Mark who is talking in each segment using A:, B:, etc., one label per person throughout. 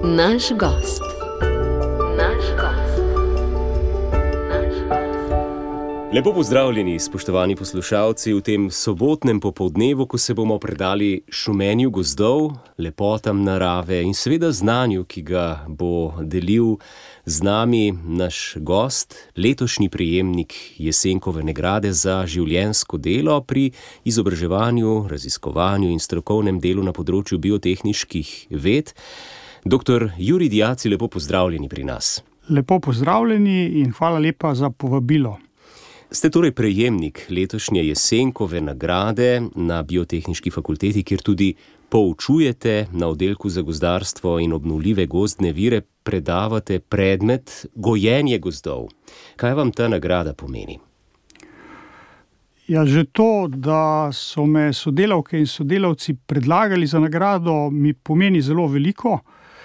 A: Naš gost.
B: Lepo pozdravljeni, spoštovani poslušalci, v tem sobotnem popoldnevu, ko se bomo predali šumenju gozdov, lepotam narave in seveda znanju, ki ga bo delil z nami naš gost, letošnji prejemnik Jesenkove nagrade za življenjsko delo pri izobraževanju, raziskovanju in strokovnem delu na področju biotehniških ved. Dr. Jurij Diaci, lepo pozdravljeni pri nas.
C: Lepo pozdravljeni in hvala lepa za povabilo.
B: Ste torej prejemnik letošnje Jesenkove nagrade na Biotehniški fakulteti, kjer tudi poučujete na oddelku za gozdarstvo in obnovljive gozdne vire, predavate predmet gojenje gozdov. Kaj vam ta nagrada pomeni?
C: Ja, že to, da so me sodelavke in sodelavci predlagali za nagrado, mi pomeni zelo veliko.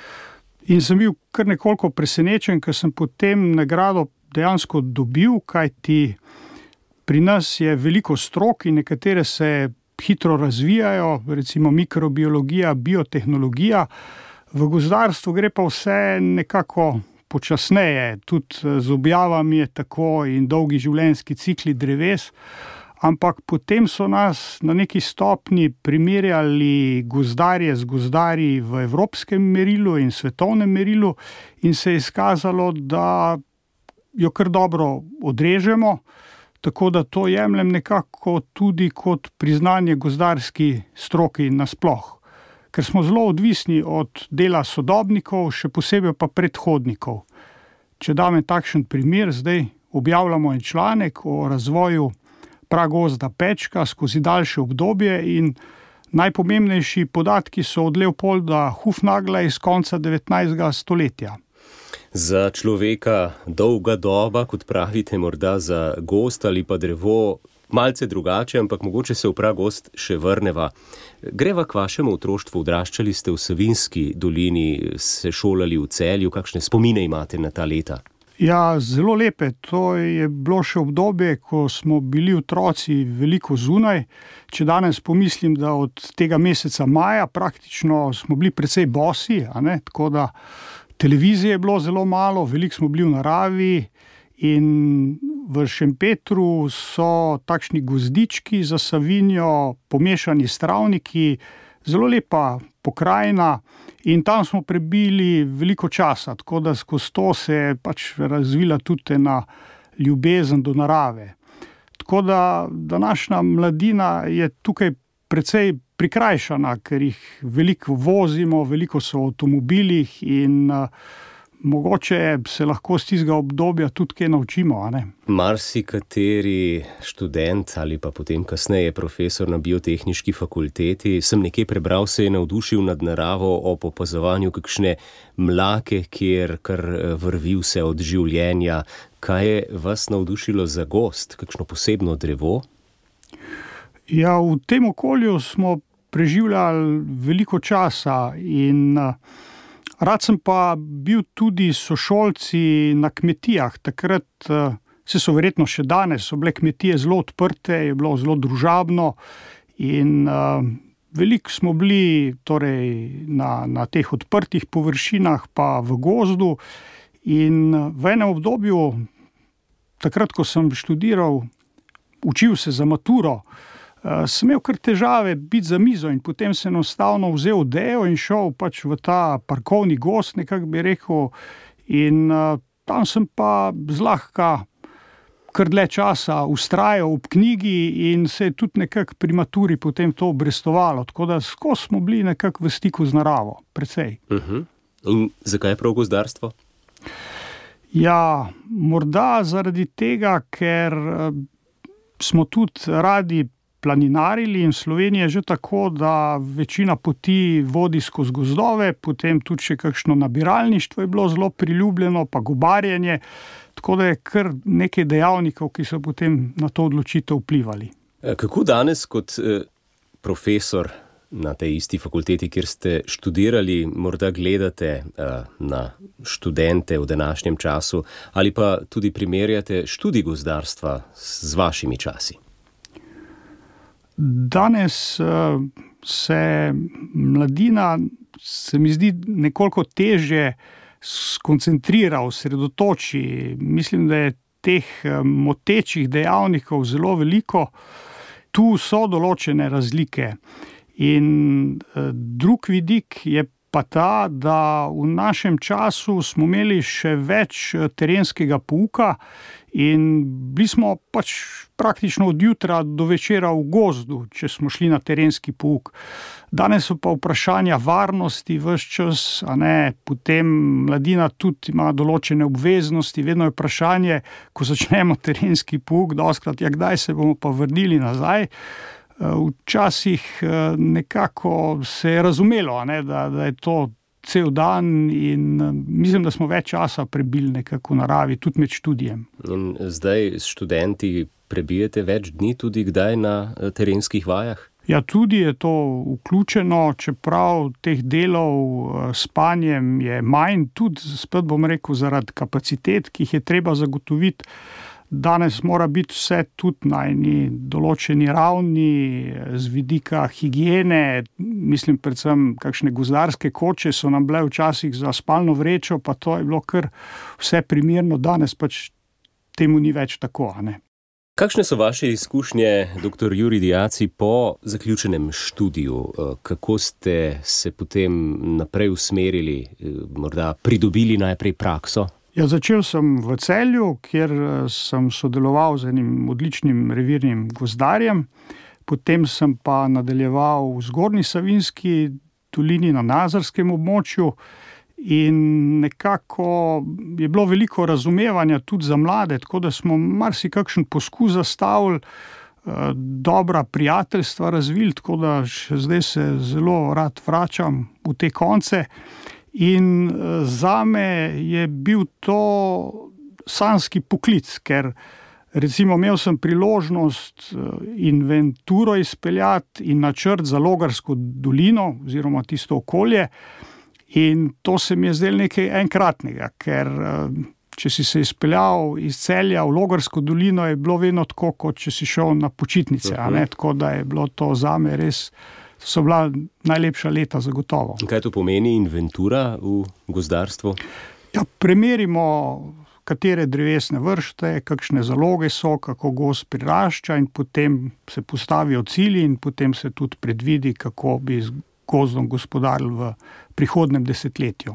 C: In sem bil kar nekoliko presenečen, ker sem potem nagrado dejansko dobil, kajti pri nas je veliko strok in nekatere se hitro razvijajo, recimo mikrobiologija, biotehnologija. V gozdarstvu gre pa vse nekako počasneje, tudi z objavami je tako in dolgi življenjski cikli dreves, ampak potem so nas na neki stopni primerjali gozdarje z gozdarji v evropskem merilu in svetovnem merilu in se je izkazalo, da jo kar dobro odrežemo, tako da to jemljem nekako tudi kot priznanje gozdarski stroki nasploh. Ker smo zelo odvisni od dela sodobnikov, še posebej pa predhodnikov. Če dam takšen primer, zdaj objavljamo en članek o razvoju pragozda Pečka skozi daljše obdobje in najpomembnejši podatki so od Leopolda Hufnagla iz konca 19. stoletja.
B: Za človeka dolga doba, kot pravite, morda za gozd ali pa drevo malce drugače, ampak mogoče se v pragozd še vrneva. Greva k vašemu otroštvu, odraščali ste v Savinjski dolini, se šolali v Celju, kakšne spomine imate na ta leta?
C: Ja, zelo lepe. To je bilo še obdobje, ko smo bili otroci veliko zunaj. Če danes pomislim, da od tega meseca maja praktično smo bili precej bosi, tako da televizije je bilo zelo malo, veliko smo bili v naravi in v Šempetru so takšni gozdički za Savinjo, pomešani s travniki, zelo lepa pokrajina in tam smo prebili veliko časa, tako da skozi to se je razvila tudi ena ljubezen do narave. Tako da današnja mladina je tukaj precej prikrajšana, ker jih veliko vozimo, veliko so v avtomobilih in mogoče se lahko z tistega obdobja tudi kaj naučimo.
B: Marsikateri študent ali pa potem kasneje profesor na Biotehniški fakulteti, sem nekje prebral, se je navdušil nad naravo ob opazovanju kakšne mlake, kjer kar vrvi vse od življenja. Kaj je vas navdušilo za gozd, kakšno posebno drevo?
C: Ja, v tem okolju smo preživljali veliko časa in rad sem pa bil tudi sošolci na kmetijah. Takrat, so verjetno še danes, so bile kmetije zelo odprte, je bilo zelo družabno in veliko smo bili torej, na teh odprtih površinah pa v gozdu in v enem obdobju, takrat, ko sem študiral, učil se za maturo, sem imel kar težave biti za mizo in potem sem enostavno vzel odejo in šel v ta parkovni gozd, nekako bi rekel, in tam sem pa zlahka kar dlje časa vztrajal ob knjigi in se je tudi nekako pri maturi potem to obrestovalo, tako da skozi smo bili nekako v stiku z naravo, precej.
B: In zakaj prav gozdarstvo?
C: Ja, morda zaradi tega, ker smo tudi radi planinarili in Slovenija je že tako, da večina poti vodi skozi gozdove, potem tudi še kakšno nabiralništvo je bilo zelo priljubljeno, pa gobarjenje, tako da je kar nekaj dejavnikov, ki so potem na to odločitev vplivali.
B: Kako danes kot profesor na tej isti fakulteti, kjer ste študirali, morda gledate na študente v današnjem času ali pa tudi primerjate študij gozdarstva z vašimi časi?
C: Danes se mladina se mi zdi nekoliko težje skoncentrira, osredotoči. Mislim, da je teh motečih dejavnikov zelo veliko. Tu so določene razlike. In drug vidik je pa ta, da v našem času smo imeli še več terenskega pouka in bili smo pač praktično od jutra do večera v gozdu, če smo šli na terenski pouk. Danes so pa vprašanja varnosti ves čas, potem mladina tudi ima določene obveznosti, vedno je vprašanje, ko začnemo terenski pouk, dostikrat, kdaj se bomo pa vrnili nazaj. Včasih nekako se je razumelo, da je to cel dan in mislim, da smo več časa prebili nekako v naravi, tudi med študijem.
B: In zdaj s študenti prebijete več dni tudi kdaj na terenskih vajah?
C: Ja, tudi je to vključeno, čeprav teh delov s spanjem je manj, tudi spet bom rekel zaradi kapacitet, ki jih je treba zagotoviti. Danes mora biti vse tudi na eni določeni ravni z vidika higiene, mislim predvsem kakšne gozdarske koče so nam bile včasih za spalno vrečo, pa to je bilo kar vse primerno, danes pač temu ni več tako,
B: Kakšne so vaše izkušnje, dr. Jurij Diaci, po zaključenem študiju? Kako ste se potem naprej usmerili, morda pridobili najprej prakso?
C: Ja, začel sem v Celju, kjer sem sodeloval z enim odličnim revirnim gozdarjem, potem sem pa nadaljeval v Zgornji Savinjski dolini na Nazarskem območju in nekako je bilo veliko razumevanja tudi za mlade, tako da smo marsikakšen poskus zastavili, dobra prijateljstva razvili, tako da še zdaj se zelo rad vračam v te konce. In zame je bil to sanjski poklic, ker recimo imel sem priložnost inventuro izpeljati in načrt za Logarsko dolino oziroma tisto okolje in to se mi je zdelo nekaj enkratnega, ker če si se izpeljal iz Celja v Logarsko dolino, je bilo vedno tako, kot če si šel na počitnice, tako da je bilo to zame res, so bila najlepša leta zagotovo.
B: Kaj to pomeni inventura v gozdarstvu?
C: Ja, premerimo, katere drevesne vrste, kakšne zaloge so, kako gozd prirašča in potem se postavijo cilji in potem se tudi predvidi, kako bi z gozdom gospodarili v prihodnjem desetletju.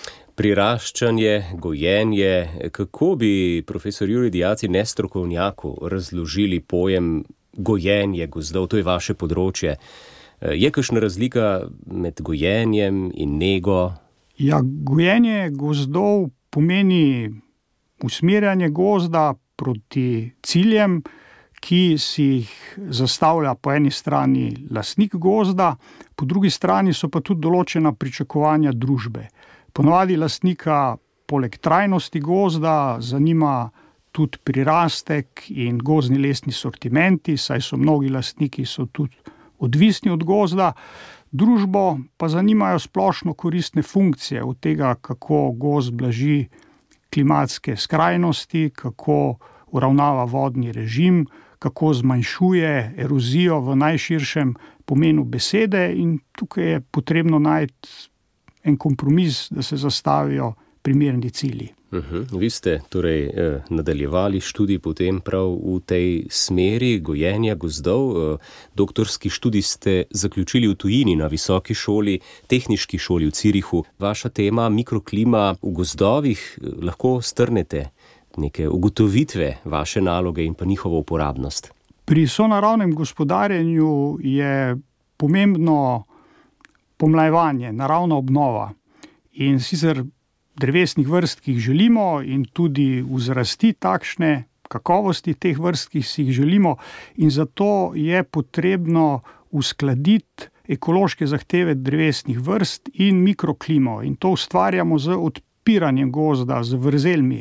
B: Priraščanje, gojenje, kako bi profesor Jurij Diaci nestrokovnjaku razložili pojem gojenje gozdov, to je vaše področje. Je kakšna razlika med gojenjem in nego?
C: Ja, gojenje gozdov pomeni usmerjanje gozda proti ciljem, ki si jih zastavlja po eni strani lastnik gozda, po drugi strani so pa tudi določena pričakovanja družbe. Ponavadi lastnika poleg trajnosti gozda zanima tudi prirastek in gozdni lesni sortimenti, saj so mnogi lastniki so tudi odvisni od gozda, družbo pa zanimajo splošno koristne funkcije od tega, kako gozd blaži klimatske skrajnosti, kako uravnava vodni režim, kako zmanjšuje erozijo v najširšem pomenu besede in tukaj je potrebno najti en kompromis, da se zastavijo primerni cilji.
B: Vi ste torej nadaljevali študij potem prav v tej smeri gojenja gozdov. Doktorski študij ste zaključili v tujini na visoki šoli, tehniški šoli v Zürichu. Vaša tema mikroklima v gozdovih, lahko strnete neke ugotovitve vaše naloge in pa njihovo uporabnost?
C: Pri sonaravnem gospodarjenju je pomembno pomlajevanje, naravna obnova in sicer drevesnih vrst, ki jih želimo in tudi vzrasti takšne kakovosti teh vrst, ki si jih želimo in zato je potrebno uskladiti ekološke zahteve drevesnih vrst in mikroklimo in to ustvarjamo z odpiranjem gozda, z vrzelmi.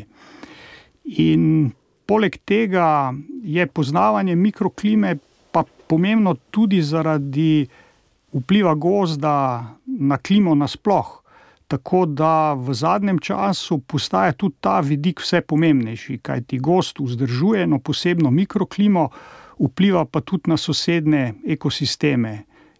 C: In poleg tega je poznavanje mikroklime pa pomembno tudi zaradi vpliva gozda na klimo nasploh. Tako da v zadnjem času postaja tudi ta vidik vse pomembnejši, kajti gozd vzdržuje eno posebno mikroklimo, vpliva pa tudi na sosednje ekosisteme.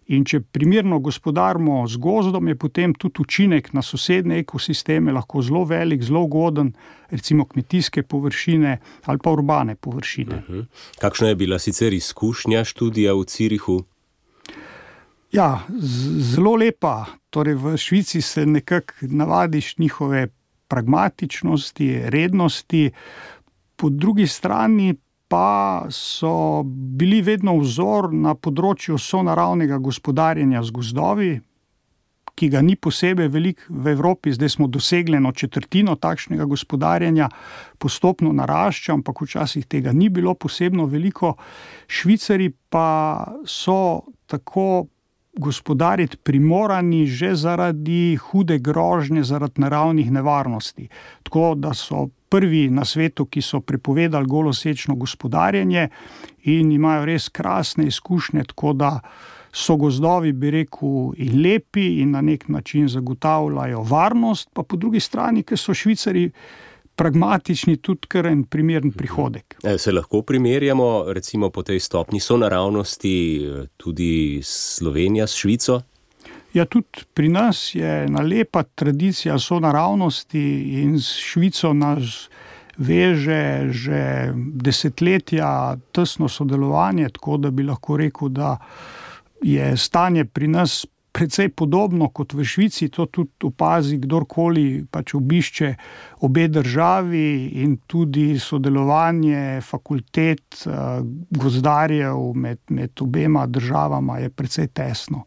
C: In če primerno gospodarimo z gozdom, je potem tudi učinek na sosednje ekosisteme lahko zelo velik, zelo ugoden, recimo kmetijske površine ali pa urbane površine.
B: Kakšna je bila sicer izkušnja študija v Zürichu?
C: Ja, zelo lepa. Torej v Švici se nekako navadiš njihove pragmatičnosti, rednosti, po drugi strani pa so bili vedno vzor na področju sonaravnega gospodarjenja z gozdovi, ki ga ni posebej veliko v Evropi, zdaj smo dosegli 1/4 takšnega gospodarjenja, postopno narašča, ampak včasih tega ni bilo posebno veliko. Švicari pa so tako gospodariti primorani že zaradi hude grožnje, zaradi naravnih nevarnosti. Tako da so prvi na svetu, ki so prepovedali golosečno gospodarjenje in imajo res krasne izkušnje, tako da so gozdovi, bi rekel, in lepi in na nek način zagotavljajo varnost, pa po drugi strani, ker so Švicari pragmatični, tudi kar en primeren prihodek.
B: Se lahko primerjamo recimo po tej stopni sonaravnosti tudi Slovenija s Švico?
C: Ja, tudi pri nas je ena lepa tradicija sonaravnosti in s Švico nas veže že desetletja tesno sodelovanje, tako da bi lahko rekel, da je stanje pri nas precej podobno kot v Švici. To tudi opazi kdorkoli pač obišče obe državi in tudi sodelovanje fakultet, gozdarjev med obema državama je precej tesno.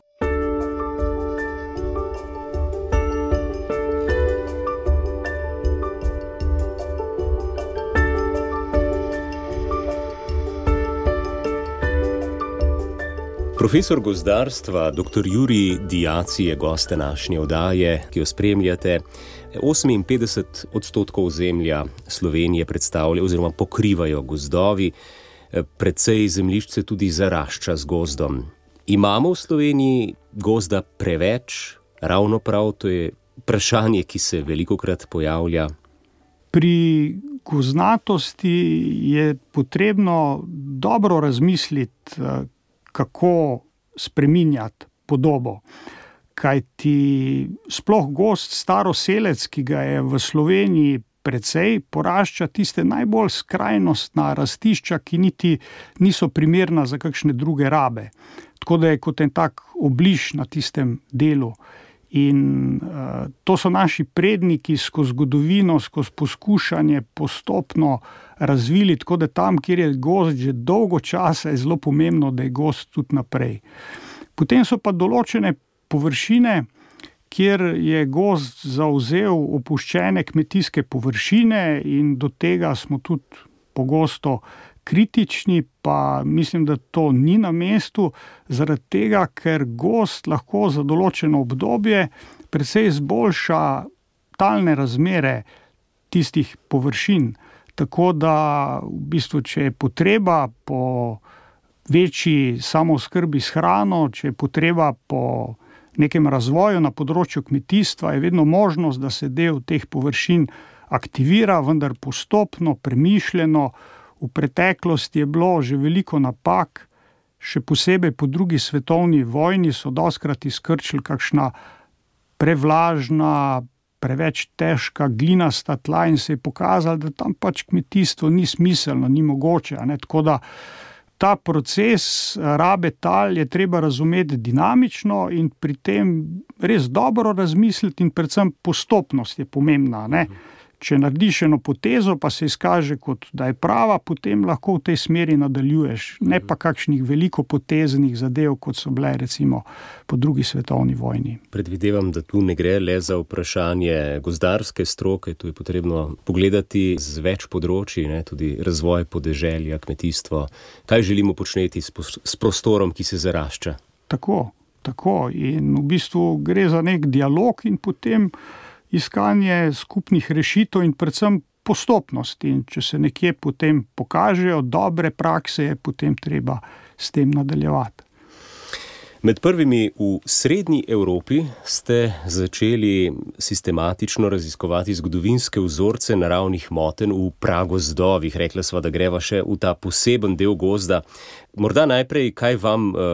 B: Profesor gozdarstva, dr. Jurij Diaci je gost današnje oddaje, ki jo spremljate. 58% ozemlja Slovenije predstavlja oziroma pokrivajo gozdovi, precej zemljišč se tudi zarašča z gozdom. Imamo v Sloveniji gozda preveč? Ravno prav, to je vprašanje, ki se velikokrat pojavlja.
C: Pri gozdnatosti je potrebno dobro razmisliti, kako spreminjati podobo. Kajti sploh gozd staroselec, ki ga je v Sloveniji precej, porašča tiste najbolj skrajnostna rastišča, ki niti niso primerna za kakšne druge rabe. Tako da je kot en tak obliž na tistem delu. In to so naši predniki skozi zgodovino, skozi poskušanje postopno razvili, tako da tam, kjer je gozd že dolgo časa, je zelo pomembno, da je gozd tudi naprej. Potem so pa določene površine, kjer je gozd zavzel opuščene kmetijske površine in do tega smo tudi pogosto kritični, pa mislim, da to ni na mestu, zaradi tega, ker gozd lahko za določeno obdobje precej izboljša talne razmere tistih površin. Tako da v bistvu, če je potreba po večji samooskrbi s hrano, če je potreba po nekem razvoju na področju kmetijstva, je vedno možnost, da se del teh površin aktivira, vendar postopno, premišljeno. V preteklosti je bilo že veliko napak, še posebej po drugi svetovni vojni so dostikrat izkrčili kakšna prevlažna, preveč težka glinasta tla in se je pokazalo, da tam pač kmetijstvo ni smiselno, ni mogoče. Tako da ta proces rabe tal je treba razumeti dinamično in pri tem res dobro razmisliti in predvsem postopnost je pomembna. Če narediš eno potezo, pa se izkaže kot da je prava, potem lahko v tej smeri nadaljuješ. Ne pa kakšnih veliko poteznih zadev, kot so bile recimo po drugi svetovni vojni.
B: Predvidevam, da tu ne gre le za vprašanje gozdarske stroke, tu je potrebno pogledati z več področji, tudi razvoj podeželja, kmetijstvo. Kaj želimo početi s prostorom, ki se zarašča?
C: Tako. In v bistvu gre za nek dialog in potem iskanje skupnih rešitev in predvsem postopnosti. In če se nekje potem pokažejo dobre prakse, je potem treba s tem nadaljevati.
B: Med prvimi v srednji Evropi ste začeli sistematično raziskovati zgodovinske vzorce naravnih motenj v pragozdovih. Rekla sva, da greva še v ta poseben del gozda. Morda najprej, kaj vam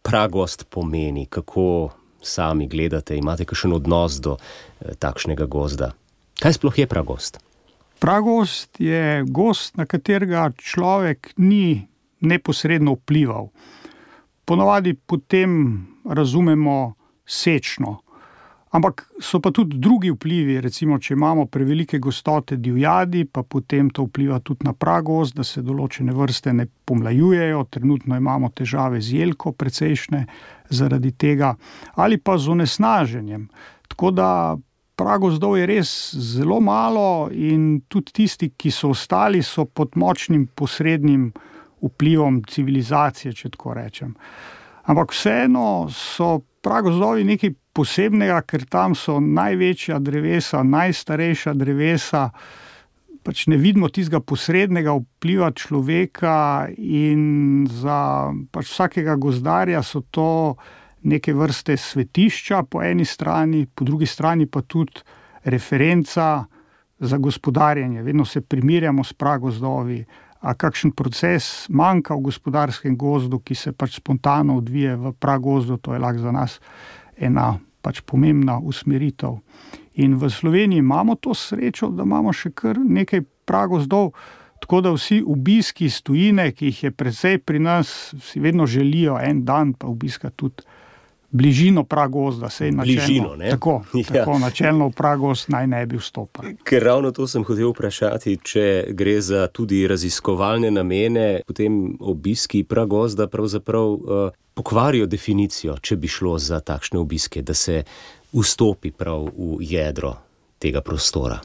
B: pragozd pomeni? Kako sami gledate? Imate kakšen odnos do takšnega gozda? Kaj sploh je pragozd?
C: Pragozd je gozd, na katerega človek ni neposredno vplival. Ponavadi potem razumemo sečno. Ampak so pa tudi drugi vplivi, recimo, če imamo prevelike gostote divjadi, pa potem to vpliva tudi na pragozd, da se določene vrste ne pomlajujejo, trenutno imamo težave z jelko precejšnje zaradi tega, ali pa z onesnaženjem. Tako da pragozdov je res zelo malo in tudi tisti, ki so ostali, so pod močnim posrednim vplivom civilizacije, če tako rečem. Ampak vseeno so pragozdovi nekaj posebnega, ker tam so največja drevesa, najstarejša drevesa, pač ne vidimo tistega posrednega vpliva človeka in za pač vsakega gozdarja so to neke vrste svetišča po eni strani, po drugi strani pa tudi referenca za gospodarjenje. Vedno se primerjamo s pragozdovi, a kakšen proces manjka v gospodarskem gozdu, ki se pač spontano odvije v pragozdu, to je lahko za nas ena pač pomembna usmeritev. In v Sloveniji imamo to srečo, da imamo še kar nekaj pragozdov, tako da vsi obiski iz tujine, ki jih je precej pri nas, si vedno želijo en dan pa obiska tudi bližino pragozda.
B: Bližino, ne?
C: Tako načelno v pragozd naj ne bi vstopali.
B: Ker ravno to sem hotel vprašati, če gre za tudi raziskovalne namene, potem obiski pragozda pravzaprav pokvarijo definicijo, če bi šlo za takšne obiske, da se vstopi prav v jedro tega prostora.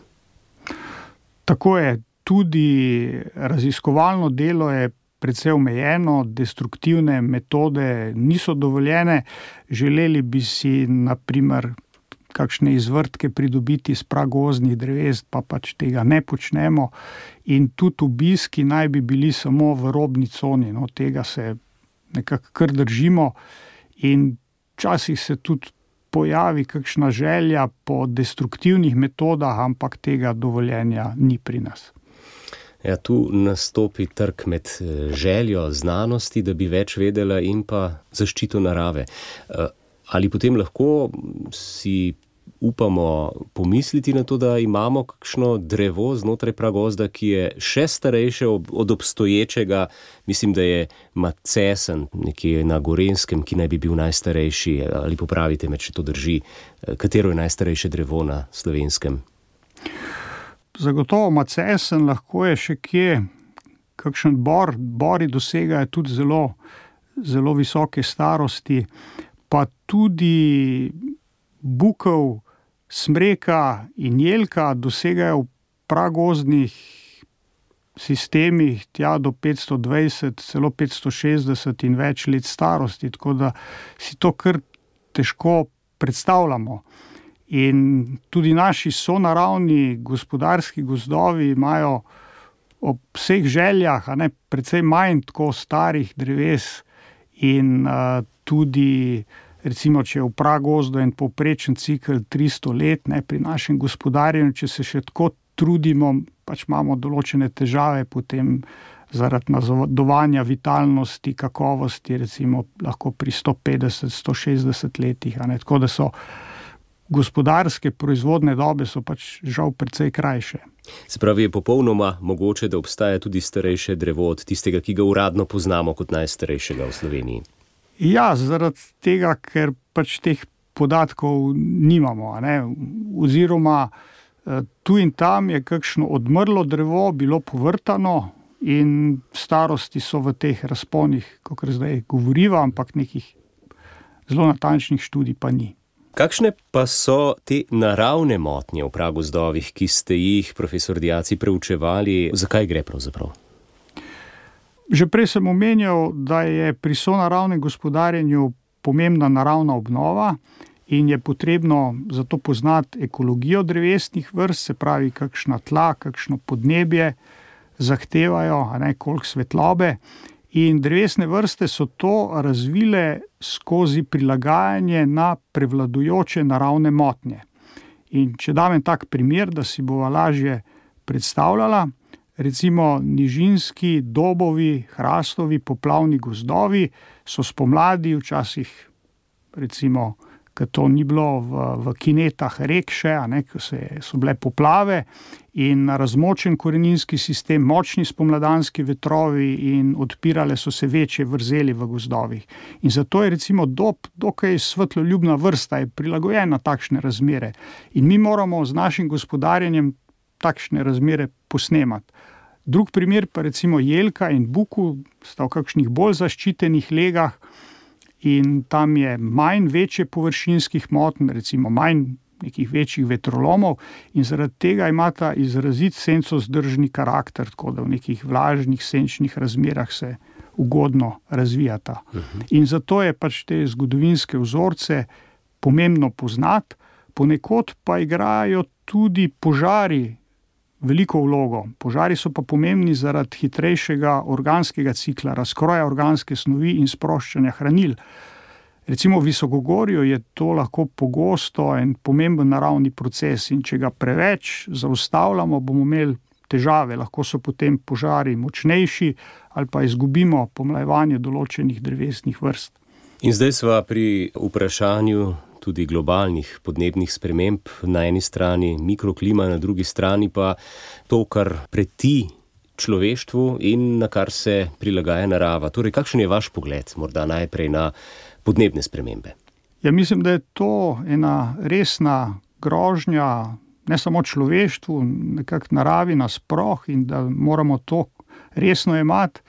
C: Tako je, tudi raziskovalno delo je precej omejeno, destruktivne metode niso dovoljene. Želeli bi si, na primer, kakšne izvrtke pridobiti iz pragozdnih dreves, pa pač tega ne počnemo. In tudi obiski naj bi bili samo v robni coni, no, tega se nekako kar držimo. In včasih se tudi pojavi kakšna želja po destruktivnih metodah, ampak tega dovoljenja ni pri nas.
B: Ja, tu nastopi trk med željo znanosti, da bi več vedela, in pa zaščito narave. Ali potem lahko si upamo pomisliti na to, da imamo kakšno drevo znotraj pragozda, ki je še starejše od obstoječega, mislim, da je macesen nekje na Gorenjskem, ki naj bi bil najstarejši, ali popravite me, če to drži, katero je najstarejše drevo na Slovenskem?
C: Zagotovo macesen, lahko je še kje kakšen bor. Bori dosegajo tudi zelo visoke starosti, pa tudi bukev, smreka in jelka dosegajo v pragozdnih sistemih tja do 520, celo 560 in več let starosti, tako da si to kar težko predstavljamo. In tudi naši sonaravni gospodarski gozdovi imajo ob vseh željah precej manj tako starih dreves in tudi, recimo, če je v pragozdu en povprečen cikel 300 let, pri našem gospodarjenju, če se še tako trudimo, pač imamo določene težave potem zaradi nazadovanja vitalnosti, kakovosti, recimo lahko pri 150-160 letih, tako da so gospodarske proizvodne dobe so pač žal precej krajše.
B: Se pravi, je popolnoma mogoče, da obstaja tudi starejše drevo od tistega, ki ga uradno poznamo kot najstarejšega v Sloveniji?
C: Ja, zaradi tega, ker pač teh podatkov nimamo, oziroma tu in tam je kakšno odmrlo drevo bilo povrtano in starosti so v teh razponih, kakor zdaj govoriva, ampak nekih zelo natančnih študij pa ni.
B: Kakšne pa so te naravne motnje v pragozdovih, ki ste jih, profesor Diaci, preučevali? Zakaj gre pravzaprav?
C: Že prej sem omenjal, da je pri sonaravnem gospodarjenju pomembna naravna obnova in je potrebno zato poznati ekologijo drevesnih vrst, se pravi, kakšna tla, kakšno podnebje zahtevajo, koliko svetlobe. In drevesne vrste so to razvile skozi prilagajanje na prevladujoče naravne motnje. In če dam en tak primer, da si bova lažje predstavljala, recimo nižinski, dobovi, hrastovi, poplavni gozdovi so spomladi, včasih recimo, ker to ni bilo v kinetah rek še, ko so bile poplave in razmočen koreninski sistem, močni spomladanski vetrovi in odpirale so se večje vrzeli v gozdovih. In zato je recimo dob dokaj svetloljubna vrsta, je prilagojena takšne razmere. In mi moramo z našim gospodarjenjem takšne razmere posnemati. Drug primer pa recimo jelka in buku sta v kakšnih bolj zaščitenih legah in tam je manj večje površinskih motenj, recimo manj nekih večjih vetrolomov in zaradi tega imata izrazit sencozdržni karakter, tako da v nekih vlažnih senčnih razmerah se ugodno razvijata. In zato je pač te zgodovinske vzorce pomembno poznati, ponekod pa igrajo tudi požari veliko vlogo. Požari so pa pomembni zaradi hitrejšega organskega cikla, razkroja organske snovi in sproščanja hranil. Recimo v visokogorju je to lahko pogosto en pomemben naravni proces in če ga preveč zaustavljamo, bomo imeli težave. Lahko so potem požari močnejši ali pa izgubimo pomlajevanje določenih drevesnih vrst.
B: In zdaj sva pri vprašanju tudi globalnih podnebnih sprememb, na eni strani mikroklima, na drugi strani pa to, kar preti človeštvu in na kar se prilagaja narava. Torej, kakšen je vaš pogled, morda najprej na podnebne spremembe?
C: Ja, mislim, da je to ena resna grožnja ne samo človeštvu, nekako naravi nasploh in da moramo to resno jemati,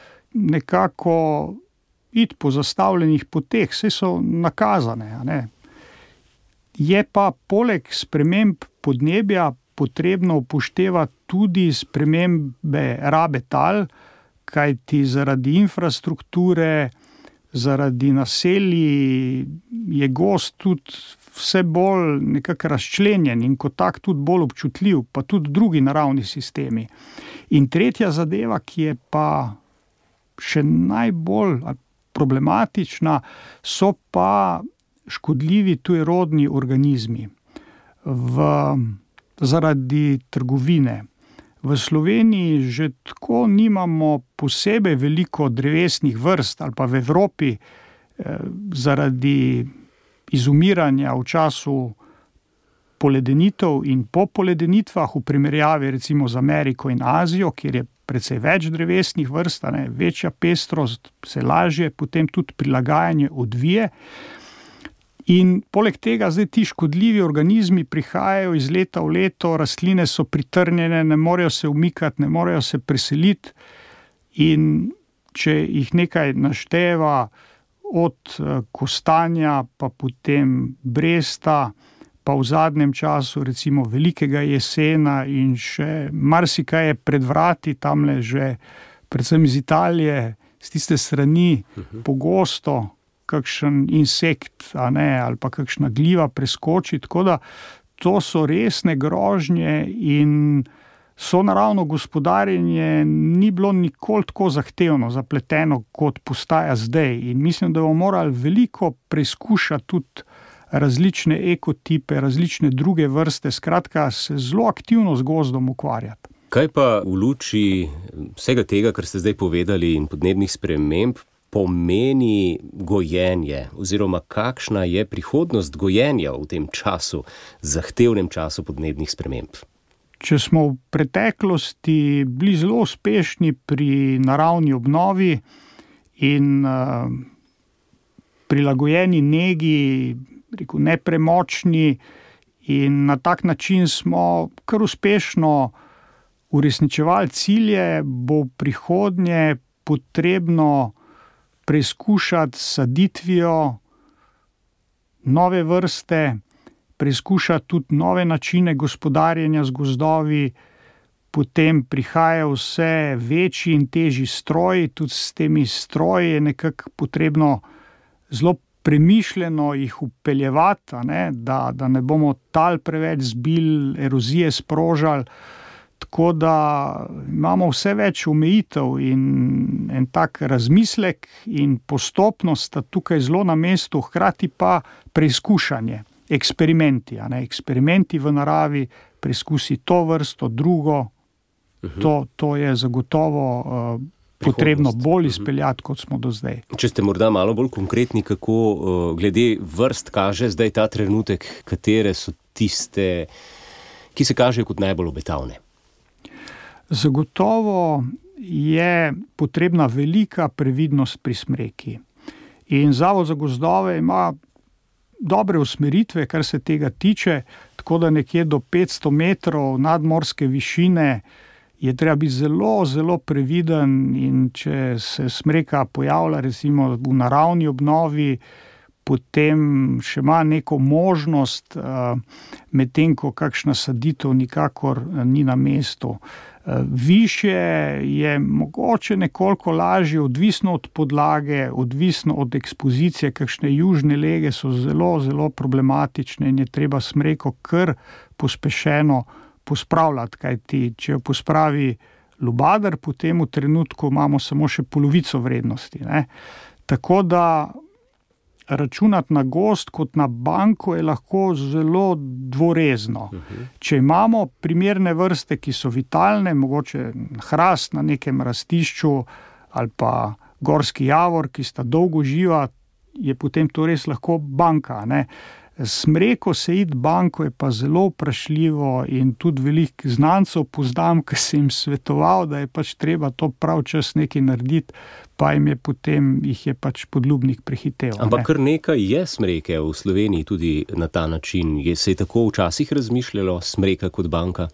C: nekako iti po zastavljenih poteh, saj so nakazane, Je pa poleg sprememb podnebja potrebno upoštevati tudi spremembe rabe tal, kajti zaradi infrastrukture, zaradi naselij je gozd tudi vse bolj nekako razčlenjen in kot tak tudi bolj občutljiv, pa tudi drugi naravni sistemi. In tretja zadeva, ki je pa še najbolj problematična, so pa škodljivi tujerodni organizmi zaradi trgovine. V Sloveniji že tako nimamo posebej veliko drevesnih vrst ali pa v Evropi zaradi izumiranja v času poledenitev in po poledenitvah v primerjavi recimo z Ameriko in Azijo, kjer je precej več drevesnih vrst, večja pestrost, se lažje potem tudi prilagajanje odvije. In poleg tega zdaj ti škodljivi organizmi prihajajo iz leta v leto, rastline so pritrnjene, ne morejo se umikati, ne morejo se preseliti in če jih nekaj našteva od kostanja, pa potem bresta, pa v zadnjem času recimo velikega jesena in še marsikaj je pred vrati, tamle že predvsem iz Italije, z tiste strani pogosto kakšen insekt ali pa kakšna gljiva preskoči, tako da to so resne grožnje in sonaravno gospodarjenje ni bilo nikoli tako zahtevno, zapleteno, kot postaja zdaj. In mislim, da bomo morali veliko preizkušati tudi različne ekotipe, različne druge vrste, skratka se zelo aktivno z gozdom ukvarjati.
B: Kaj pa v luči vsega tega, kar ste zdaj povedali in podnebnih sprememb, pomeni gojenje oziroma kakšna je prihodnost gojenja v tem času, zahtevnem času podnebnih sprememb?
C: Če smo v preteklosti bili zelo uspešni pri naravni obnovi in prilagojeni negi, nepremočni in na tak način smo kar uspešno uresničevali cilje, bo v prihodnje potrebno preizkušati saditvijo nove vrste, preizkušati tudi nove načine gospodarjenja z gozdovi, potem prihajajo vse večji in težji stroji, tudi s temi stroji je nekako potrebno zelo premišljeno jih vpeljevati, da ne bomo tal preveč zbili, erozije sprožali. Tako da imamo vse več omejitev in en tak razmislek in postopnost sta tukaj zelo na mestu, hkrati pa preizkušanje, eksperimenti. Eksperimenti v naravi, preizkusi to vrsto, drugo. To je zagotovo potrebno bolj izpeljati, kot smo do zdaj.
B: Če ste morda malo bolj konkretni, kako glede vrst kaže zdaj ta trenutek, katere so tiste, ki se kažejo kot najbolj obetavne?
C: Zagotovo je potrebna velika previdnost pri smreki. In Zavod za gozdove ima dobre usmeritve, kar se tega tiče, tako da nekje do 500 metrov nadmorske višine je treba biti zelo, zelo previden, in če se smreka pojavlja recimo v naravni obnovi, potem še ima neko možnost, medtem ko kakšna saditev nikakor ni na mestu. Višje je mogoče nekoliko lažje, odvisno od podlage, odvisno od ekspozicije, kakšne južne lege so zelo, zelo problematične in je treba smreko kar pospešeno pospravljati, kajti če jo pospravi lubadar, potem v trenutku imamo samo še polovico vrednosti, ne. Tako da računati na gozd kot na banko je lahko zelo dvorezno. Če imamo primerne vrste, ki so vitalne, mogoče hrast na nekem rastišču ali pa gorski javor, ki sta dolgo živa, je potem to res lahko banka, ne. Smreko sejiti banko je pa zelo vprašljivo in tudi veliko znancev poznam, ki sem jim svetoval, da je pač treba to prav čas nekaj narediti, pa jih je pač podlubnik prehitev.
B: Ampak kar nekaj je smreke v Sloveniji tudi na ta način. Se je tako včasih razmišljalo, smreka kot banka?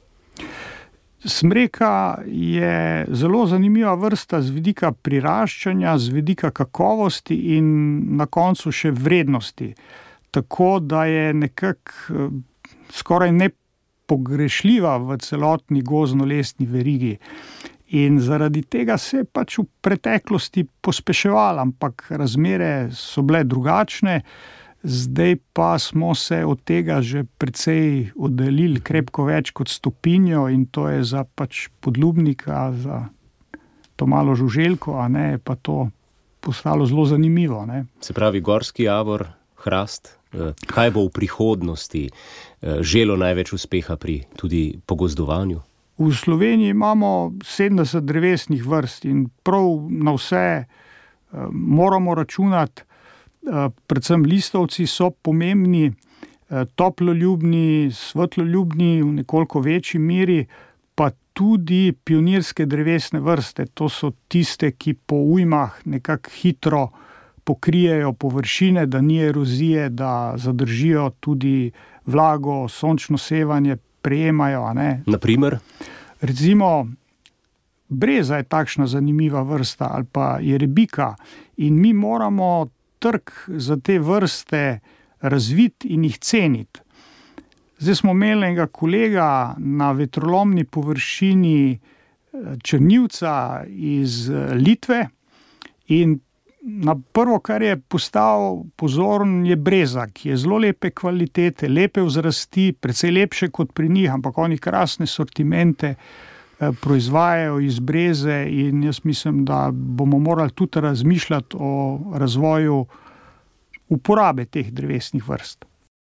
C: Smreka je zelo zanimiva vrsta z vidika priraščanja, z vidika kakovosti in na koncu še vrednosti. Tako da je nekako skoraj nepogrešljiva v celotni gozdno-lesni verigi. In zaradi tega se je pač v preteklosti pospeševala, ampak razmere so bile drugačne, zdaj pa smo se od tega že precej oddaljili krepko več kot stopinjo, in to je za pač podlubnika, za to malo žuželko, a ne, pa to postalo zelo zanimivo, ne.
B: Se pravi, gorski javor, hrast, kaj bo v prihodnosti želo največ uspeha pri tudi pogozdovanju?
C: V Sloveniji imamo 70 drevesnih vrst in prav na vse moramo računati, predvsem listovci so pomembni, toploljubni, svetloljubni v nekoliko večji meri, pa tudi pionirske drevesne vrste. To so tiste, ki po ujmah nekako hitro pokrijejo površine, da ni erozije, da zadržijo tudi vlago, sončno sevanje, prejemajo, a ne.
B: Naprimer?
C: Recimo, breza je takšna zanimiva vrsta, ali pa jerebika, in mi moramo trg za te vrste razviti in jih ceniti. Zdaj smo imeli enega kolega na vetrolomni površini črnivca iz Litve in na prvo, kar je postal pozoren, je breza, ki je zelo lepe kvalitete, lepe vzrasti, precej lepše kot pri njih, ampak oni krasne sortimente proizvajajo iz breze, in jaz mislim, da bomo morali tudi razmišljati o razvoju uporabe teh drevesnih vrst.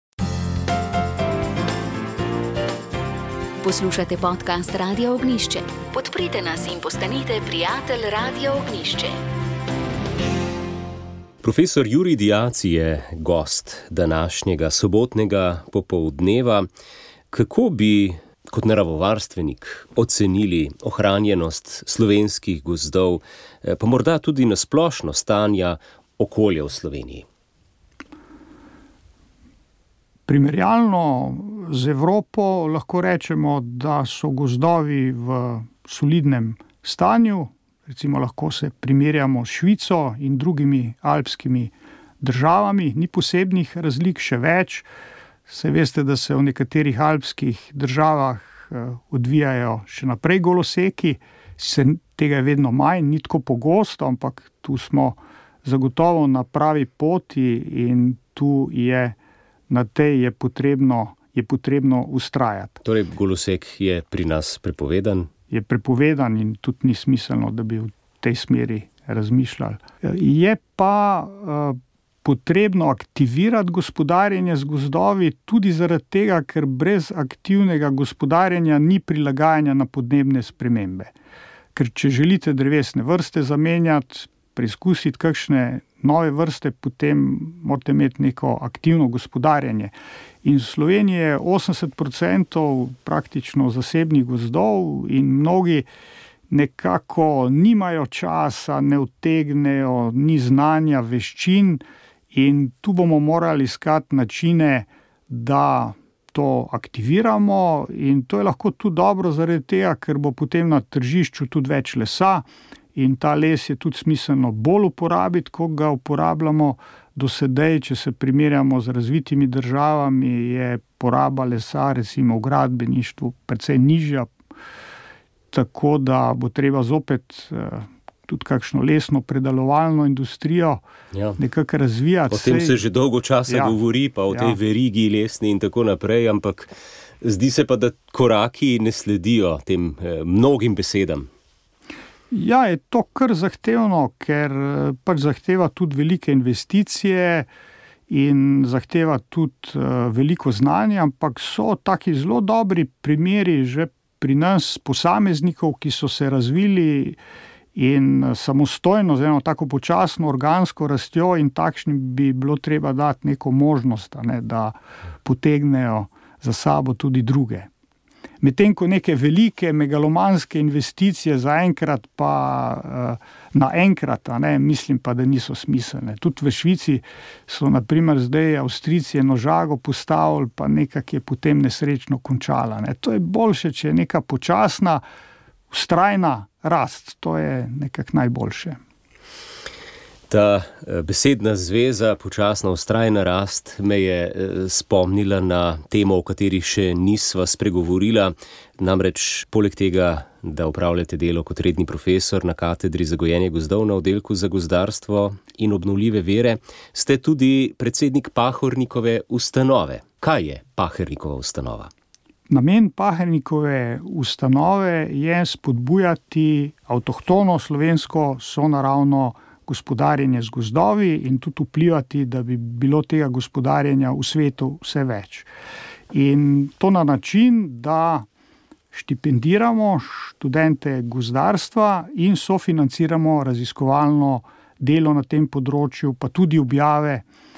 A: Poslušate podcast Radio Ognjišče. Podprite nas in postanite prijatelj Radio Ognjišče.
B: Profesor Jurij Diaci je gost današnjega sobotnega popoldneva. Kako bi kot naravovarstvenik ocenili ohranjenost slovenskih gozdov, pa morda tudi nasplošno stanja okolja v Sloveniji?
C: Primerjalno z Evropo lahko rečemo, da so gozdovi v solidnem stanju. Recimo lahko se primerjamo s Švico in drugimi alpskimi državami, ni posebnih razlik, še več. Se veste, da se v nekaterih alpskih državah odvijajo še naprej goloseki, tega je vedno manj, ni tako pogosto, ampak tu smo zagotovo na pravi poti in tu je na tej je potrebno vztrajati.
B: Torej, golosek je pri nas prepovedan?
C: Je prepovedan in tudi ni smiselno, da bi v tej smeri razmišljali. Je pa potrebno aktivirati gospodarjenje z gozdovi, tudi zaradi tega, ker brez aktivnega gospodarjenja ni prilagajanja na podnebne spremembe. Ker če želite drevesne vrste zamenjati, preizkusiti kakšne nove vrste, potem morate imeti neko aktivno gospodarjenje. In v Sloveniji je 80% praktično zasebnih gozdov in mnogi nekako nimajo časa, ne utegnejo, ni znanja, veščin in tu bomo morali iskati načine, da to aktiviramo in to je lahko tudi dobro zaradi tega, ker bo potem na tržišču tudi več lesa in ta les je tudi smiselno bolj uporabiti, kot ga uporabljamo do sedaj. Če se primerjamo z razvitimi državami, je poraba lesa recimo v gradbeništvu precej nižja, tako da bo treba zopet tudi kakšno lesno predelovalno industrijo nekako razvijati.
B: O tem se že dolgo časa govori, pa o tej verigi lesni in tako naprej, ampak zdi se pa, da koraki ne sledijo tem mnogim besedam.
C: Ja, je to kar zahtevno, ker pač zahteva tudi velike investicije in zahteva tudi veliko znanja, ampak so taki zelo dobri primeri že pri nas posameznikov, ki so se razvili in samostojno, z eno tako počasno organsko rastjo in takšnim bi bilo treba dati neko možnost, da potegnejo za sabo tudi druge. Medtem ko neke velike megalomanske investicije zaenkrat pa naenkrat, mislim pa, da niso smiselne. Tudi v Švici so na primer zdaj Avstrijci eno žago postavili, pa nekako je potem nesrečno končala. To je boljše, če je neka počasna, vztrajna rast. To je nekako najboljše.
B: Ta besedna zveza, počasna vztrajna rast, me je spomnila na temo, o kateri še nisva spregovorila. Namreč poleg tega, da opravljate delo kot redni profesor na katedri za gojenje gozdov na oddelku za gozdarstvo in obnovljive vire, ste tudi predsednik Pahornikove ustanove. Kaj je Pahornikova ustanova?
C: Namen Pahornikove ustanove je spodbujati avtohtono slovensko sonaravno gospodarjenje z gozdovi in tudi vplivati, da bi bilo tega gospodarjenja v svetu vse več. In to na način, da štipendiramo študente gozdarstva in sofinanciramo raziskovalno delo na tem področju, pa tudi objave.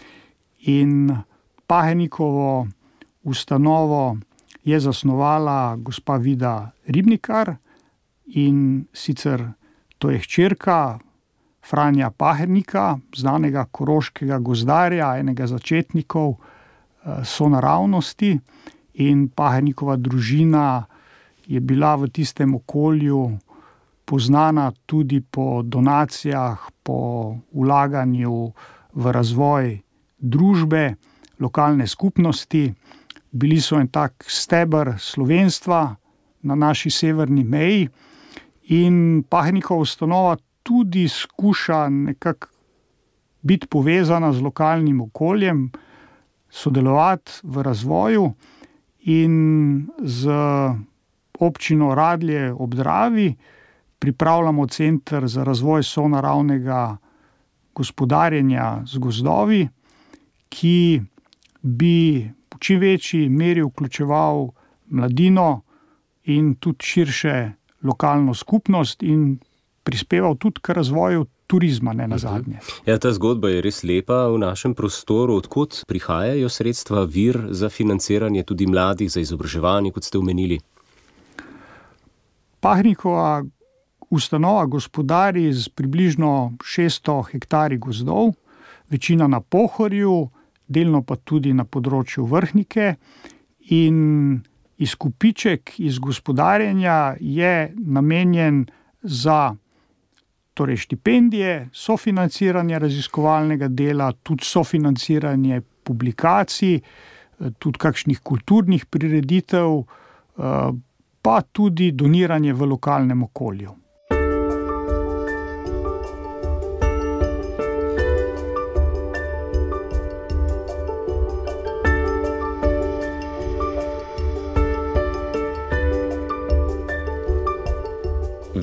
C: In Pahornikovo ustanovo je zasnovala gospa Vida Ribnikar in sicer to je hčerka Franja Pahornika, znanega koroškega gozdarja, enega začetnikov sonaravnosti, in Pahornikova družina je bila v tistem okolju poznana tudi po donacijah, po vlaganju v razvoj družbe, lokalne skupnosti. Bili so en tak steber slovenstva na naši severni meji in Pahornikova ustanova tudi skuša nekako biti povezana z lokalnim okoljem, sodelovati v razvoju in z občino Radlje ob Dravi pripravljamo center za razvoj sonaravnega gospodarjenja z gozdovi, ki bi v čim večji meri vključeval mladino in tudi širše lokalno skupnost in prispeval tudi k razvoju turizma, ne nazadnje.
B: Ja, ta zgodba je res lepa v našem prostoru. Odkot prihajajo sredstva, vir za financiranje tudi mladih, za izobraževanje, kot ste omenili?
C: Pahornikova ustanova gospodari z približno 600 hektarji gozdov, večina na Pohorju, delno pa tudi na področju Vrhnike, in izkupiček iz gospodarjenja je namenjen za štipendije, sofinanciranje raziskovalnega dela, tudi sofinanciranje publikacij, tudi kakšnih kulturnih prireditev, pa tudi doniranje v lokalnem okolju.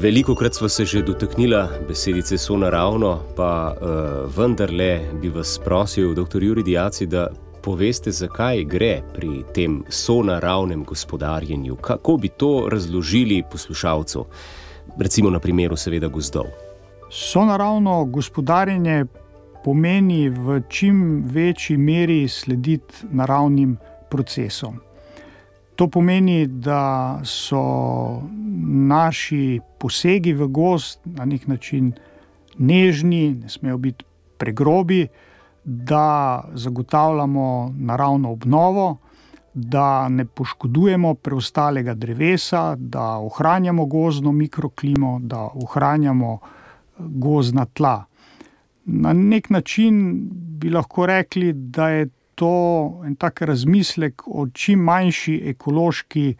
B: Velikokrat sva se že dotaknila besedice sonaravno, pa vendarle bi vas prosil, dr. Jurij Diaci, da poveste, zakaj gre pri tem sonaravnem gospodarjenju. Kako bi to razložili poslušalcu? Recimo na primeru seveda gozdov.
C: Sonaravno gospodarjenje pomeni v čim večji meri slediti naravnim procesom. To pomeni, da so naši posegi v gozd na nek način nežni, ne smejo biti pregrobi, da zagotavljamo naravno obnovo, da ne poškodujemo preostalega drevesa, da ohranjamo gozdno mikroklimo, da ohranjamo gozdna tla. Na nek način bi lahko rekli, da je to en tak razmislek o čim manjši ekološki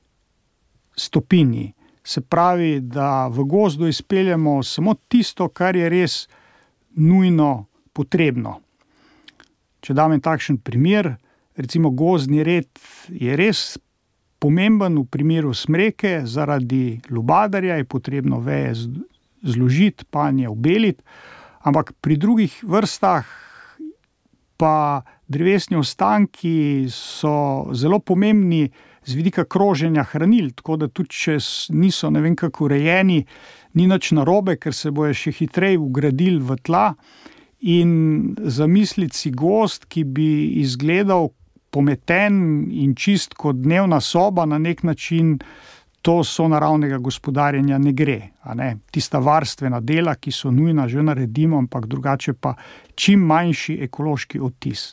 C: stopinji. Se pravi, da v gozdu izpeljemo samo tisto, kar je res nujno potrebno. Če dam en takšen primer, recimo gozdni red je res pomemben v primeru smreke, zaradi lubadarja je potrebno veje zložiti, panje obeliti, ampak pri drugih vrstah pa drevesni ostanki so zelo pomembni z vidika kroženja hranil, tako da tudi če niso ne vem kako urejeni, ni nič narobe, ker se bojo še hitreje vgradili v tla. In zamisliti si gozd, ki bi izgledal pometen in čist kot dnevna soba, na nek način to sonaravnega gospodarjenja ne gre. Tista varstvena dela, ki so nujna, že naredimo, ampak drugače pa čim manjši ekološki odtis.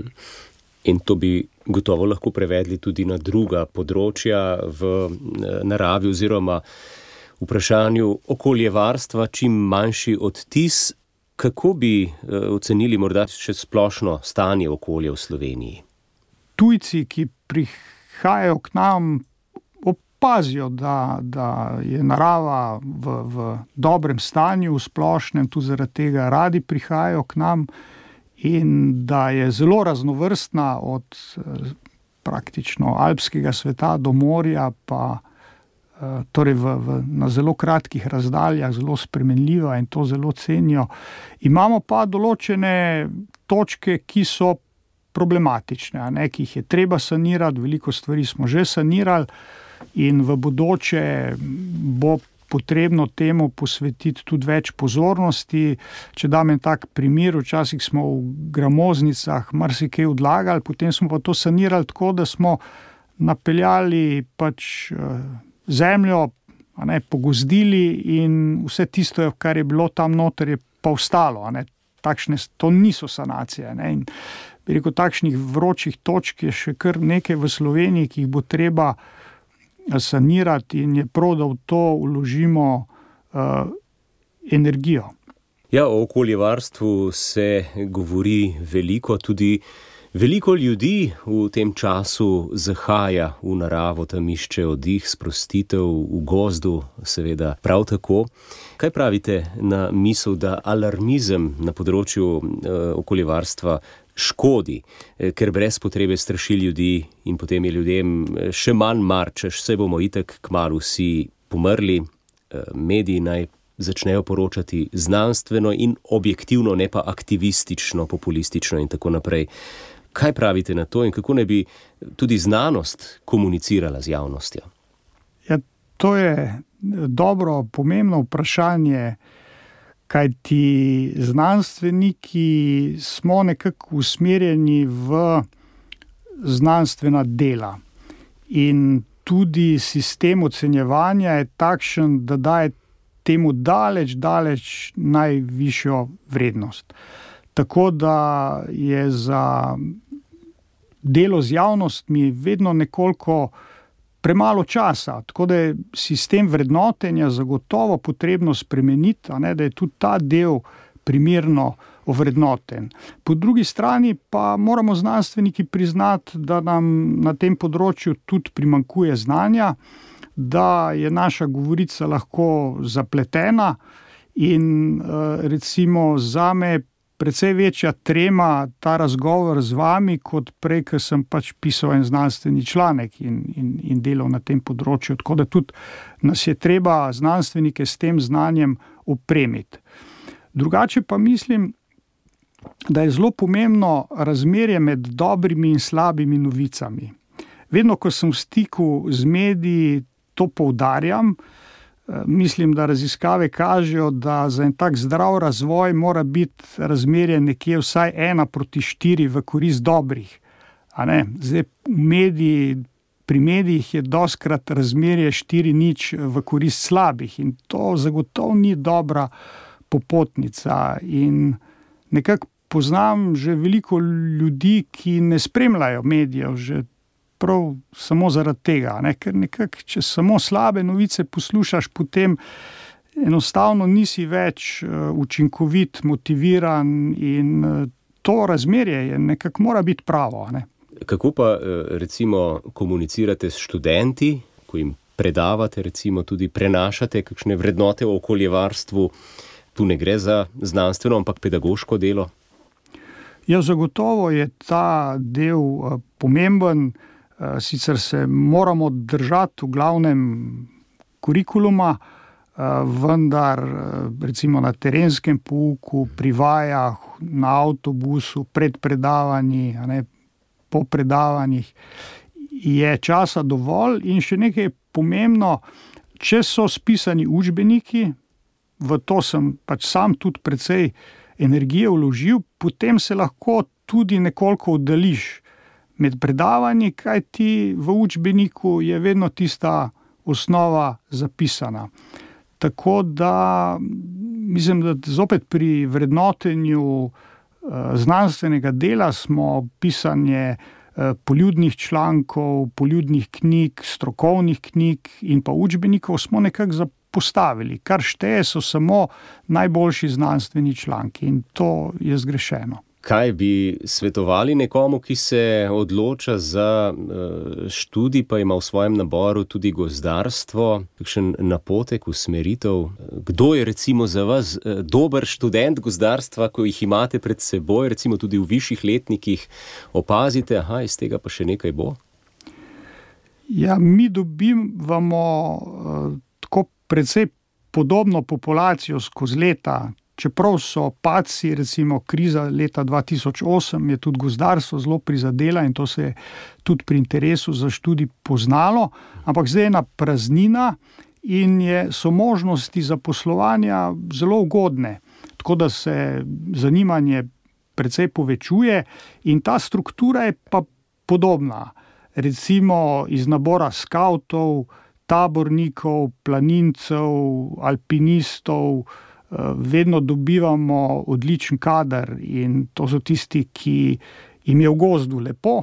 B: In to bi gotovo lahko prevedli tudi na druga področja v naravi oziroma vprašanju okoljevarstva, čim manjši odtis. Kako bi ocenili morda še splošno stanje okolja v Sloveniji?
C: Tujci, ki prihajajo k nam, opazijo, da je narava v dobrem stanju, v splošnem, tudi zaradi tega radi prihajajo k nam in da je zelo raznovrstna od praktično alpskega sveta do morja, pa torej na zelo kratkih razdaljah, zelo spremenljiva in to zelo cenijo. Imamo pa določene točke, ki so problematične, ki jih je treba sanirati, veliko stvari smo že sanirali in v bodoče bo potrebno temu posvetiti tudi več pozornosti. Če dam en tak primer, včasih smo v gramoznicah marsikaj odlagali, potem smo pa to sanirali tako, da smo napeljali zemljo, pogozdili in vse tisto, kar je bilo tam noter, je pa ostalo. To niso sanacije. In bi rekel, takšnih vročih točk je še kar nekaj v Sloveniji, ki jih bo treba sanirati in je prav, da v to vložimo energijo.
B: Ja, o okoljevarstvu se govori veliko, tudi veliko ljudi v tem času zahaja v naravo, tam išče oddih, sprostitev, v gozdu seveda prav tako. Kaj pravite na misel, da alarmizem na področju okoljevarstva škodi, ker brez potrebe straši ljudi in potem je ljudem še manj mar, češ saj bomo itak kmalu vsi pomrli, mediji naj začnejo poročati znanstveno in objektivno, ne pa aktivistično, populistično in tako naprej. Kaj pravite na to in kako naj bi tudi znanost komunicirala z javnostjo?
C: Ja, to je dobro, pomembno vprašanje, kajti znanstveniki smo nekako usmerjeni v znanstvena dela in tudi sistem ocenjevanja je takšen, da daje temu daleč najvišjo vrednost. Tako da je za delo z javnostmi vedno nekoliko premalo časa, tako da je sistem vrednotenja zagotovo potrebno spremeniti, da je tudi ta del primerno ovrednoten. Po drugi strani pa moramo znanstveniki priznati, da nam na tem področju tudi primanjkuje znanja, da je naša govorica lahko zapletena in recimo zame precej večja trema ta razgovor z vami, kot prej, ko sem pač pisal en znanstveni članek in delal na tem področju. Tako da tudi nas je treba znanstvenike s tem znanjem opremiti. Drugače pa mislim, da je zelo pomembno razmerje med dobrimi in slabimi novicami. Vedno, ko sem v stiku z mediji, to poudarjam. Mislim, da raziskave kažejo, da za en tak zdrav razvoj mora biti razmerje nekje vsaj 1:4 v korist dobrih. Zdaj, pri medijih je dostikrat razmerje 4:0 v korist slabih in to zagotovo ni dobra popotnica. In nekako poznam že veliko ljudi, ki ne spremljajo medijev, že prav samo zaradi tega, ker nekako, če samo slabe novice poslušaš, potem enostavno nisi več učinkovit, motiviran in to razmerje je nekako mora biti pravo.
B: Kako pa recimo komunicirate s študenti, ko jim predavate, recimo tudi prenašate kakšne vrednote o okoljevarstvu? Tu ne gre za znanstveno, ampak pedagoško delo?
C: Ja, zagotovo je ta del pomemben. Sicer se moramo držati v glavnem kurikuluma, vendar recimo na terenskem pouku, pri vajah, na avtobusu, pred predavanji, po predavanjih je časa dovolj. In še nekaj je pomembno, če so spisani učbeniki, v to sem pač sam tudi precej energije vložil, potem se lahko tudi nekoliko oddališ med predavanji, kajti v učbeniku je vedno tista osnova zapisana. Tako da mislim, da zopet pri vrednotenju znanstvenega dela smo pisanje poljudnih člankov, poljudnih knjig, strokovnih knjig in pa učbenikov smo nekako zapostavili. Kar šteje so samo najboljši znanstveni članki in to je zgrešeno.
B: Kaj bi svetovali nekomu, ki se odloča za študij, pa ima v svojem naboru tudi gozdarstvo, kakšen napotek, usmeritev? Kdo je recimo za vas dober študent gozdarstva, ko jih imate pred seboj, recimo tudi v višjih letnikih, opazite, iz tega pa še nekaj bo?
C: Ja, mi dobivamo tako precej podobno populacijo skozi leta. Čeprav so padci, recimo kriza leta 2008, je tudi gozdarstvo zelo prizadela in to se je tudi pri interesu za študij poznalo, ampak zdaj je ena praznina in so možnosti zaposlovanja zelo ugodne, tako da se zanimanje precej povečuje in ta struktura je pa podobna. Recimo iz nabora skavtov, tabornikov, planincev, alpinistov, vedno dobivamo odličen kader in to so tisti, ki jim je v gozdu lepo,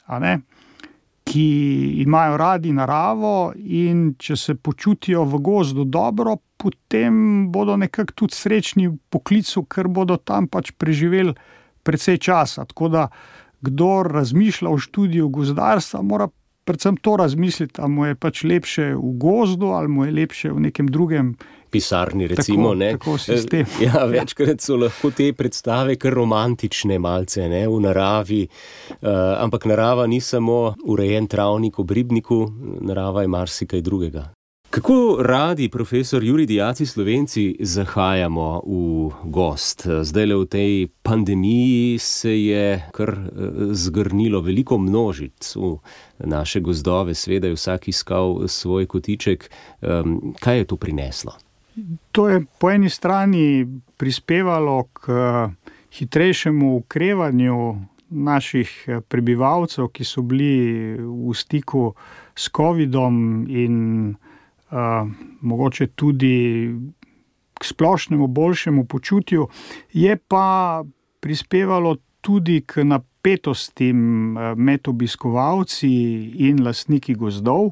C: ki imajo radi naravo in če se počutijo v gozdu dobro, potem bodo nekako tudi srečni v poklicu, ker bodo tam pač preživeli precej časa. Tako da kdor razmišlja o študiju gozdarstva, mora predvsem to razmisliti, ali mu je pač lepše v gozdu ali mu je lepše v nekem drugem
B: pisarni, recimo.
C: Tako sistem.
B: Ja, večkrat so lahko te predstave kar romantične malce, v naravi, ampak narava ni samo urejen travnik ob ribniku, narava je marsikaj drugega. Kako radi, profesor Jurij Diaci, Slovenci, zahajamo v gozd? Zdajle v tej pandemiji se je kar zgrnilo veliko množic v naše gozdove, seveda je vsak iskal svoj kotiček. Kaj je to prineslo?
C: To je po eni strani prispevalo k hitrejšemu okrevanju naših prebivalcev, ki so bili v stiku s covidom in mogoče tudi k splošnemu boljšemu počutju, je pa prispevalo tudi k napetostim med obiskovalci in lastniki gozdov.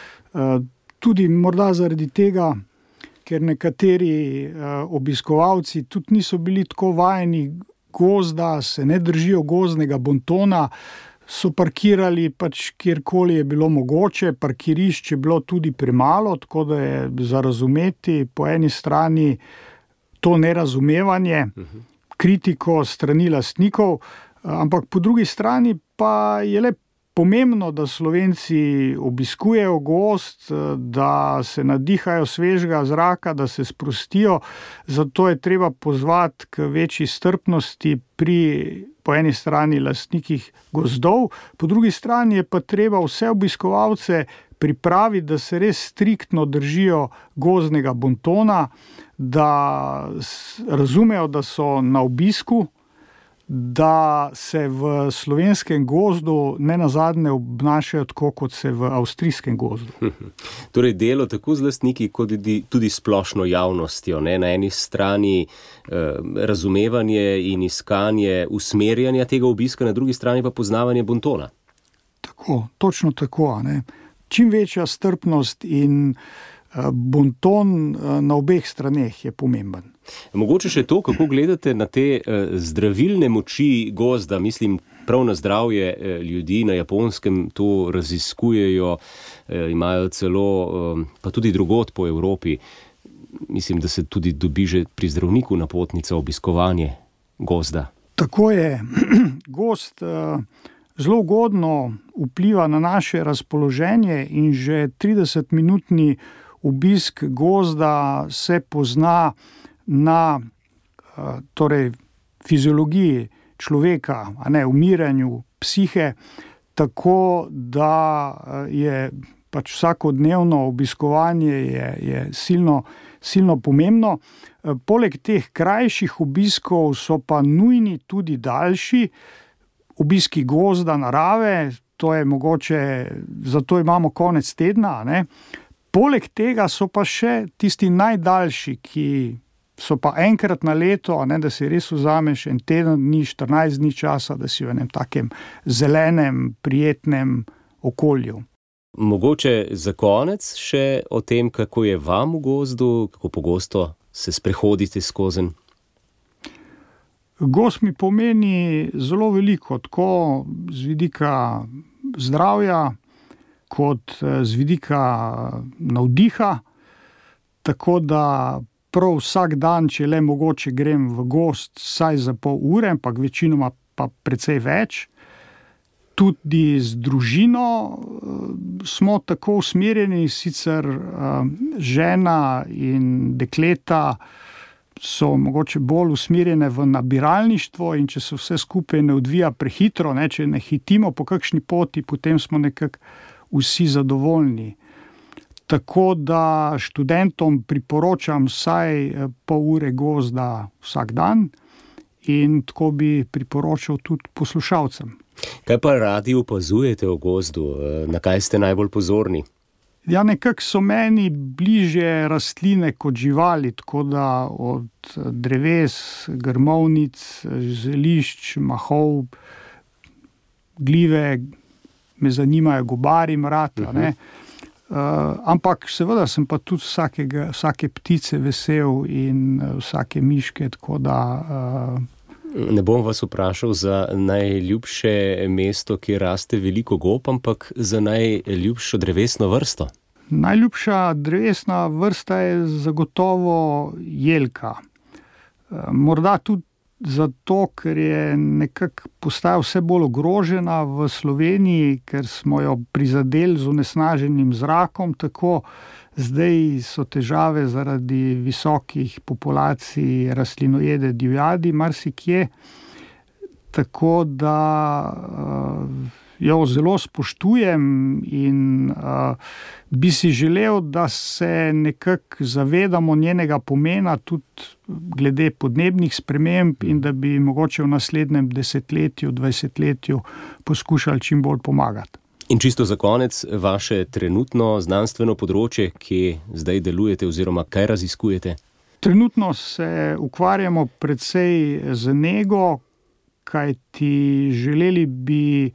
C: Tudi morda zaradi tega, ker nekateri obiskovalci tudi niso bili tako vajeni gozda, se ne držijo gozdnega bontona, so parkirali pač kjerkoli je bilo mogoče, parkirišč je bilo tudi premalo, tako da je za razumeti po eni strani to nerazumevanje, kritiko strani lastnikov, ampak po drugi strani pa je le pomembno, da Slovenci obiskujejo gozd, da se nadihajo svežega zraka, da se sprostijo. Zato je treba pozvati k večji strpnosti pri po eni strani lastnikih gozdov, po drugi strani je pa treba vse obiskovalce pripraviti, da se res striktno držijo gozdnega bontona, da razumejo, da so na obisku, da se v slovenskem gozdu nenazadnje obnašajo tako, kot se v avstrijskem gozdu.
B: Torej delo tako z lastniki, kot tudi splošno javnostjo. Ne? Na eni strani razumevanje in iskanje usmerjanja tega obiska, na drugi strani pa poznavanje bontona.
C: Tako, točno tako. Ne? Čim večja strpnost in bonton na obeh straneh je pomemben.
B: Mogoče še to, kako gledate na te zdravilne moči gozda, mislim prav na zdravje ljudi na Japonskem, to raziskujejo, imajo celo, pa tudi drugod po Evropi. Mislim, da se tudi dobi že pri zdravniku napotnica obiskovanje gozda.
C: Tako je. Gozd zelo ugodno vpliva na naše razpoloženje in že 30-minutni obisk gozda se pozna na fiziologiji človeka, a ne umiranju psihe, tako da je pač vsakodnevno obiskovanje je silno pomembno. Poleg teh krajših obiskov so pa nujni tudi daljši obiski gozda, narave, to je mogoče, zato imamo konec tedna, ne. Poleg tega so pa še tisti najdaljši, ki so pa enkrat na leto, ne, da si res vzameš en teden dni, 14 dni časa, da si v enem takem zelenem, prijetnem okolju.
B: Mogoče za konec še o tem, kako je vam v gozdu, kako pogosto se sprehodite skozenj.
C: Gozd mi pomeni zelo veliko, tako z vidika zdravja, kot z vidika navdiha, tako da prav vsak dan, če le mogoče, grem v gozd vsaj za pol ure, ampak večinoma pa precej več. Tudi z družino smo tako usmerjeni, sicer žena in dekleta so mogoče bolj usmerjene v nabiralništvo in če se vse skupaj ne odvija prehitro, ne, če ne hitimo po kakšni poti, potem smo nekako vsi zadovoljni. Tako da študentom priporočam vsaj pol ure gozda vsak dan in tako bi priporočal tudi poslušalcem.
B: Kaj pa radi opazujete v gozdu? Na kaj ste najbolj pozorni?
C: Ja, nekako so meni bližje rastline kot živali, tako da od dreves, grmovnic, zelišč, mahov, glive, me zanimajo gobari, mrata, ne. Ampak seveda sem pa tudi vsake ptice vesel in vsake miške, tako da...
B: Ne bom vas vprašal za najljubše mesto, kjer raste veliko gob, ampak za najljubšo drevesno vrsto.
C: Najljubša drevesna vrsta je zagotovo jelka. Morda tudi zato, ker je nekako postaja vse bolj ogrožena v Sloveniji, ker smo jo prizadeli z onesnaženim zrakom, tako zdaj so težave zaradi visokih populacij rastlinojede divjadi marsikje, tako da jo zelo spoštujem in bi si želel, da se nekako zavedamo njenega pomena tudi glede podnebnih sprememb in da bi mogoče v naslednjem 10-letju, 20-letju poskušali čim bolj pomagati.
B: In čisto za konec, vaše trenutno znanstveno področje, kje zdaj delujete oziroma kaj raziskujete?
C: Trenutno se ukvarjamo predvsej z nego, kajti želeli bi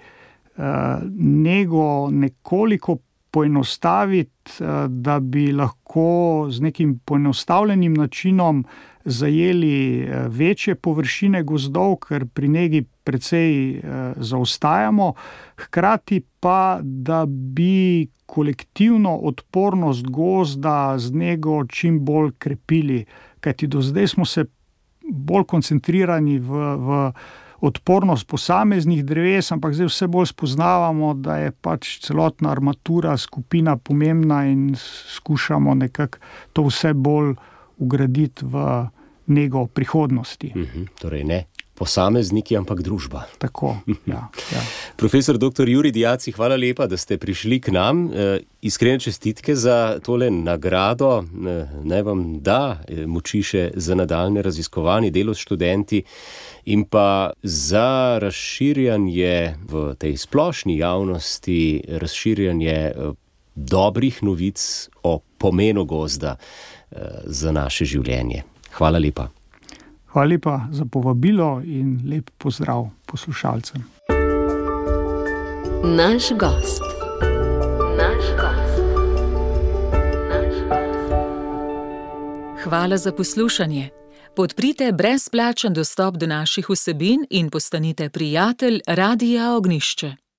C: nego nekoliko poenostaviti, da bi lahko z nekim poenostavljenim načinom zajeli večje površine gozdov, ker pri negi precej zaostajamo, hkrati pa, da bi kolektivno odpornost gozda z nego čim bolj krepili, kajti do zdaj smo se bolj koncentrirani v odpornost posameznih dreves, ampak zdaj vse bolj spoznavamo, da je pač celotna armatura skupina pomembna in skušamo nekako to vse bolj ugraditi v nego prihodnosti.
B: Torej ne posamezniki, ampak družba.
C: Tako, ja.
B: Profesor dr. Jurij Diaci, hvala lepa, da ste prišli k nam. Iskrene čestitke za tole nagrado. Naj vam da moči še za nadaljne raziskovanje, delo s študenti in pa za razširjanje v tej splošni javnosti, razširjanje dobrih novic o pomenu gozda za naše življenje. Hvala lepa.
C: Hvala lepa za povabilo in lep pozdrav poslušalcem.
A: Naš gost.
D: Hvala za poslušanje. Podprite brezplačen dostop do naših vsebin in postanite prijatelj Radia Ognjišče.